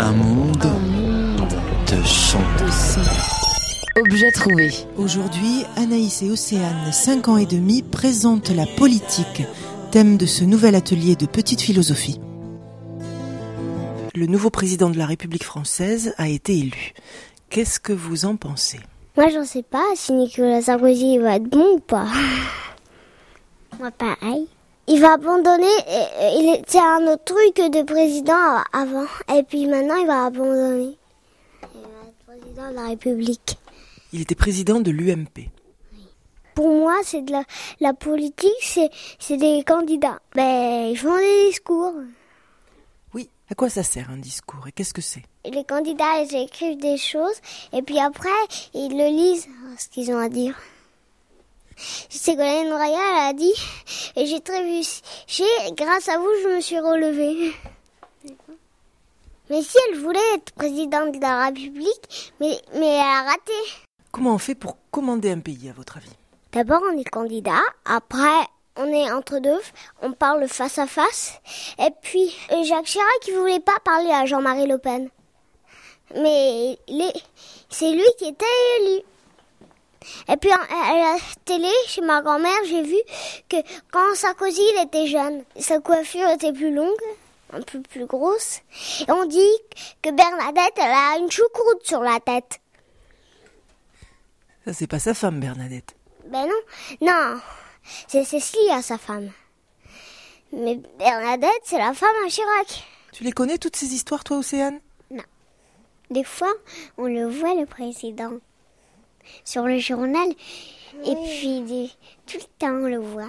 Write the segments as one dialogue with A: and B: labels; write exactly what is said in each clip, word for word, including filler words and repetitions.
A: Un monde,
B: Un monde
A: de sons.
B: de sons. Objet trouvé.
C: Aujourd'hui, Anaïs et Océane, cinq ans et demi, présentent la politique, thème de ce nouvel atelier de petite philosophie. Le nouveau président de la République française a été élu. Qu'est-ce que vous en pensez ?
D: Moi, j'en sais pas si Nicolas Sarkozy va être bon ou pas. Moi, pareil. Il va abandonner, il était un autre truc de président avant, et puis maintenant il va abandonner. Il va être président de la République.
C: Il était président de l'U M P.
D: Pour moi, c'est de la, la politique, c'est, c'est des candidats. Ben, ils font des discours.
C: Oui, à quoi ça sert un discours et qu'est-ce que c'est ?
D: Les candidats, ils écrivent des choses, et puis après, ils le lisent, ce qu'ils ont à dire. Ségolène Royal a dit « Et j'ai très réussi, grâce à vous, je me suis relevée. » Mais si elle voulait être présidente de la République, mais, mais elle a raté.
C: Comment on fait pour commander un pays, à votre avis ?
D: D'abord, on est candidat, après, on est entre deux, on parle face à face. Et puis, Jacques Chirac, il voulait pas parler à Jean-Marie Le Pen. Mais les, c'est lui qui était élu. Et puis à la télé, chez ma grand-mère, j'ai vu que quand Sarkozy il était jeune, sa coiffure était plus longue, un peu plus grosse. Et on dit que Bernadette, elle a une choucroute sur la tête.
C: Ça, c'est pas sa femme, Bernadette.
D: Ben non, non, c'est Cécilia, sa femme. Mais Bernadette, c'est la femme à Chirac.
C: Tu les connais, toutes ces histoires, toi, Océane ?
D: Non. Des fois, on le voit, le président, sur le journal, oui. Et puis des, tout le temps on le voit.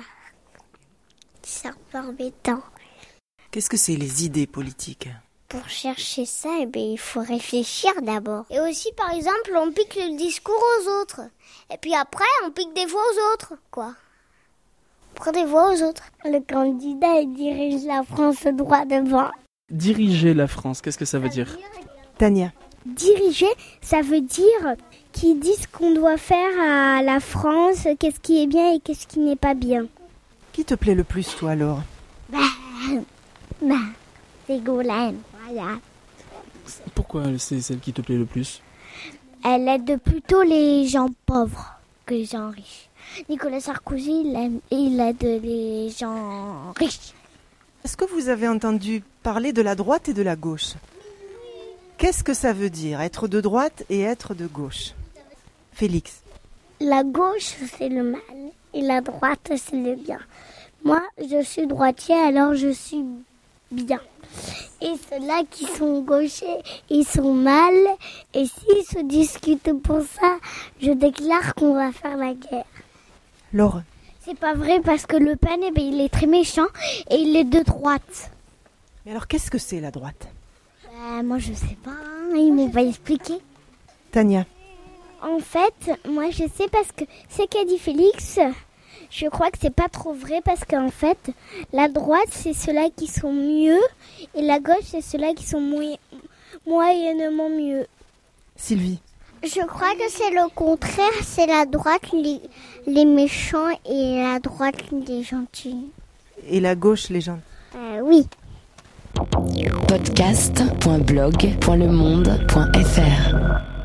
D: C'est un peu embêtant.
C: Qu'est-ce que c'est les idées politiques ?
D: Pour chercher ça, eh bien, il faut réfléchir d'abord. Et aussi, par exemple, on pique le discours aux autres. Et puis après, on pique des voix aux autres, quoi. On prend des voix aux autres. Le candidat, il dirige la France droit devant.
E: Diriger la France, qu'est-ce que ça veut dire ?
C: Tania.
D: Diriger, ça veut dire qu'ils disent ce qu'on doit faire à la France, qu'est-ce qui est bien et qu'est-ce qui n'est pas bien.
C: Qui te plaît le plus, toi, alors ?
D: Bah, bah, Ségolène, voilà.
E: Pourquoi c'est celle qui te plaît le plus ?
D: Elle aide plutôt les gens pauvres que les gens riches. Nicolas Sarkozy, il aide, il aide les gens riches.
C: Est-ce que vous avez entendu parler de la droite et de la gauche ? Qu'est-ce que ça veut dire, être de droite et être de gauche ? Félix.
D: La gauche, c'est le mal, et la droite, c'est le bien. Moi, je suis droitier, alors je suis bien. Et ceux-là qui sont gauchers, ils sont mal. Et s'ils se discutent pour ça, je déclare qu'on va faire la guerre.
C: Laure.
D: C'est pas vrai, parce que Le Pen, eh bien, il est très méchant, et il est de droite.
C: Mais alors, qu'est-ce que c'est, la droite ?
D: Euh, moi, je sais pas, hein, ils m'ont pas expliqué.
C: Tania.
D: En fait, moi, je sais parce que ce qu'a dit Félix, je crois que c'est pas trop vrai parce qu'en fait, la droite, c'est ceux-là qui sont mieux et la gauche, c'est ceux-là qui sont moy- moyennement mieux.
C: Sylvie.
D: Je crois que c'est le contraire, c'est la droite, les, les méchants et la droite, les gentils.
C: Et la gauche, les gens.
D: Euh, oui.
B: podcast point blog point le monde point f r